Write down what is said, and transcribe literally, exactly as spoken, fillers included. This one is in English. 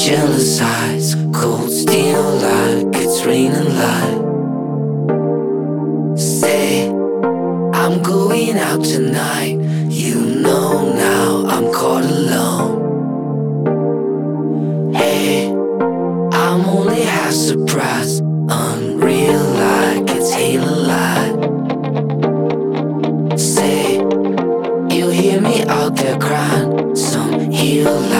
jealous eyes, cold steel like it's raining light. Say, I'm going out tonight. You know now I'm caught alone. Hey, I'm only half surprised, unreal like it's halo light. Say, you hear me out there crying, some heal